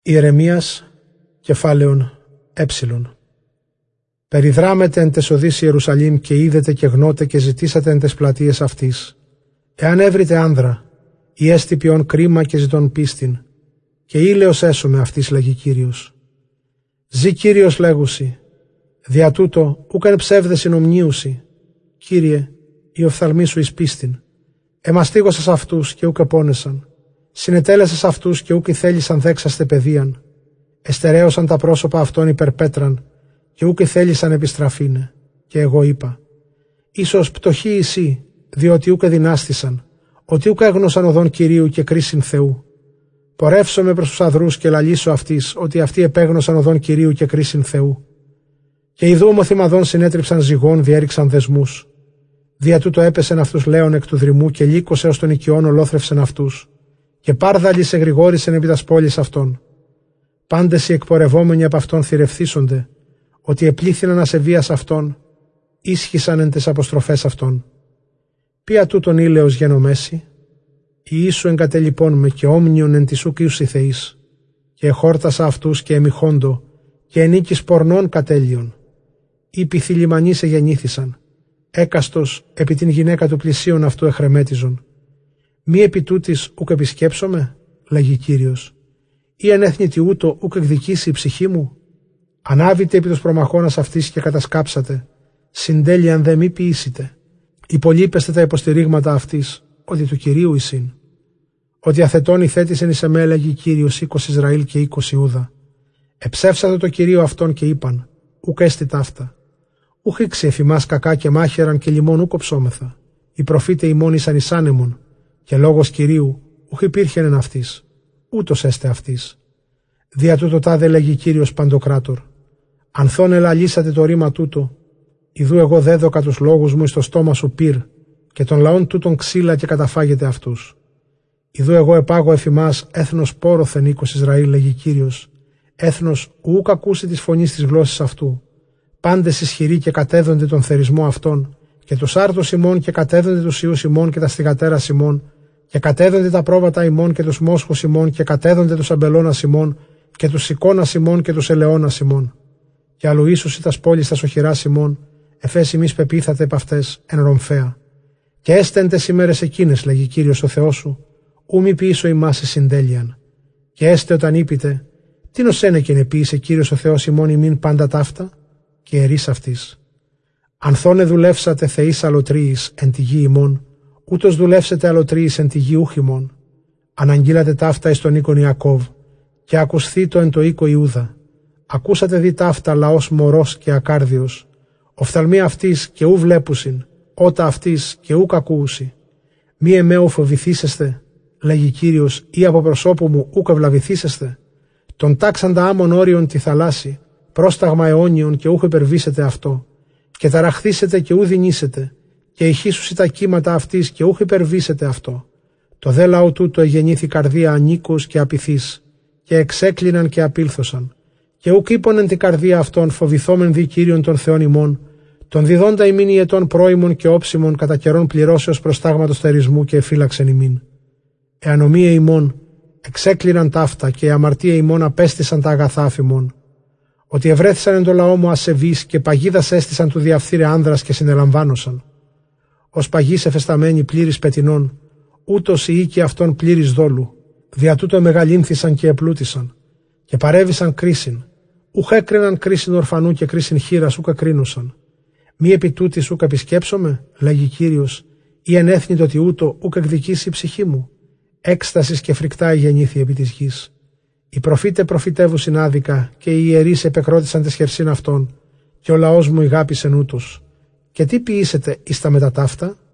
Ιερεμίας, κεφάλαιον έψιλον. Περιδράμετε εν τες οδείς Ιερουσαλήμ και είδετε και γνώτε και ζητήσατε εν τες πλατείες αυτής. Εάν έβρετε άνδρα, ή έστι ποιον κρίμα και ζητών πίστην, και ήλαιος έσωμε αυτής λέγει Κύριος. Ζη Κύριος λέγουσι, δια τούτο ούκ εν ψεύδεσιν ομνίουσι, Κύριε, η οφθαλμή σου εις πίστην. Εμαστίγωσας αυτούς και ούκ επώνεσαν, συνετέλεσας αυτούς και ούκ θέλησαν δέξαστε παιδείαν, εστερέωσαν τα πρόσωπα αυτών υπερπέτραν και ούκ θέλησαν επιστραφήνε. Και εγώ είπα, ίσως πτωχοί εσύ, διότι ούκ δυνάστησαν, ότι ούκ έγνωσαν οδόν Κυρίου και κρίσιν Θεού. Πορεύσομαι προς τους αδρούς και λαλήσω αυτής, ότι αυτοί επέγνωσαν οδόν Κυρίου και κρίσιν Θεού. Και ιδού ομοθυμαδών συνέτριψαν ζυγών, διέριξαν δεσμούς. Δια τούτο έπεσεν αυτούς λέον εκ του δρυμού και λύκωσε ως των οικειών ολόθρευσεν αυτούς. Και πάρδαλοι εγρηγόρησεν επί τας πόλης αυτών. Πάντες οι εκπορευόμενοι από αυτόν θηρευθήσονται, ότι επλήθυναν ασεβίας αυτών, ίσχυσαν εν τες αποστροφές αυτών. Ποια τούτον ήλαιος γενομέση, η ίσου εγκατελειπών με και όμνιον εν της ούκ ιους θεείς, και εχόρτασα αυτούς και εμιχόντο, και ενίκης πορνών κατέλειων. Οι πυθυλιμανείς εγεννήθησαν, έκαστος επί την γυναίκα του πλησίον αυτού εχρεμέτιζον. Μη επί τούτης ούκ επισκέψομαι, λέγει Κύριος, ή ενέθνητη ούτω ούκ εκδικήσει η ψυχή μου. Ανάβητε επί τους προμαχώνας αυτής και κατασκάψατε, συντέλειαν δε μη ποιήσετε. Υπολείπεστε τα υποστηρίγματα αυτής, ότι του Κυρίου εισήν. Ότι αθετών ηθέτησεν εις εμέ, λέγει Κύριος, 20 Ισραήλ και 20 Ιούδα. Εψεύσατε το Κυρίο αυτόν και είπαν, ούκ έστι ταύτα. Ούχ ήξε εφημάς κακά και μάχαιραν και λιμών ούκ οψόμεθα. Οι προφήτε ημών ήσαν εις άνεμον, και λόγος Κυρίου ούχ υπήρχεν εν αυτής. Ούτως έστε αυτής. Δια τούτο τάδε λέγει Κύριος Παντοκράτορ. Ανθών ελαλήσατε το ρήμα τούτο, ιδού εγώ δέδωκα τους λόγους μου εις το στόμα σου πυρ, και των λαών τούτων ξύλα και καταφάγετε αυτούς. Ιδού εγώ επάγω εφημάς έθνος πόροθεν 20 Ισραήλ, λέγει Κύριος, έθνος ουκ ακούσει της φωνής της γλώσσης αυτού. Πάντες ισχυροί και κατέδονται τον θερισμό αυτών, και τους άρτους ημών και κατέδονται τους ιούς ημών και τα στιγατέρας ημών, και κατέδονται τα πρόβατα ημών και τους μόσχους ημών, και κατέδονται τους αμπελώνας ημών, και τους σηκώνας ημών και τους ελαιώνας ημών. Και αλλού ίσως τας πόλεις τας οχυράς ημών, εφές ημείς πεπίθατε επ' αυτές εν ρομφαία. Και έστεν τες ημέρες εκείνες, λέγει Κύριος ο Θεός σου, ου μη ποιήσω ημάς εις συντέλειαν. Και έστε όταν είπετε, τίνος ένεκεν επίησε Κύριος ο Θεός ημών ημίν πάντα ταύτα, και ερείς αυτής. Ανθώνε δουλεύσατε θεείς αλωτρίης εν τη γη ημών, ούτως δουλεύσετε αλωτρίης εν τη γη ούχ ημών. Αναγγείλατε ταύτα εις τον οίκον Ιακώβ, και ακουσθήτω εν το οίκο Ιούδα. Ακούσατε δι ταύτα λαός μωρός και ακάρδιος, οφθαλμοί αυτής και ου βλέπουσιν, ότα αυτής και ου κακούουσι. Μη εμέου φοβηθήσεστε, λέγει Κύριος, ή από προσώπου μου ούκ ευλαβηθήσεστε. Τον τάξαντα άμμον όριον τη θαλάσση, πρόσταγμα αιώνιον και ούχ υπερβήσετε αυτό. Και ταραχθήσετε και ου δεινήσετε, και ηχήσουσι τα κύματα αυτής και ούχ υπερβήσετε αυτό. Το δε λαό τούτο εγεννήθη καρδία ανίκους και απειθής, και εξέκλειναν και απήλθωσαν. Και ούκ είπονεν την καρδία αυτών φοβηθόμεν δι Κύριον των Θεών ημών, τον διδόντα ημίν ιετών πρόημων και όψιμων κατά καιρών πληρώσεως προστάγματος θερισμού και εφύλαξεν ημίν. Εανομία ημών εξέκλειναν ταύτα και αμαρτία ημών απέστησαν τα αγαθά αφημών. Ότι ευρέθησαν εν το λαό μου ασεβείς και παγίδας έστησαν του διαφθείρε άνδρας και συνελαμβάνωσαν. Ως παγής εφεσταμένοι πλήρης πετινών, ούτως οι οίκοι αυτών πλήρης δόλου, δια τούτο μεγαλύνθησαν και επλούτησαν. Και παρέβησαν κρίσιν, ούχ έκριναν κρίσιν ορφανού και κρίσιν χείρας ούκ εκρίνωσαν. Μη επί τούτης ούκ επισκέψομαι, λέγει Κύριος, ή ενέθνητο ότι ούτω ούκ εκδικήσει η ψυχή μου. Έκστασης και φρικτά γεννήθη επί της γης. Οι προφήτε προφητεύουσιν άδικα, και οι ιερείς επεκρότησαν τες χερσίν αυτών, και ο λαός μου ηγάπησεν ούτως. Και τι ποιήσετε εις τα μεταταύτα?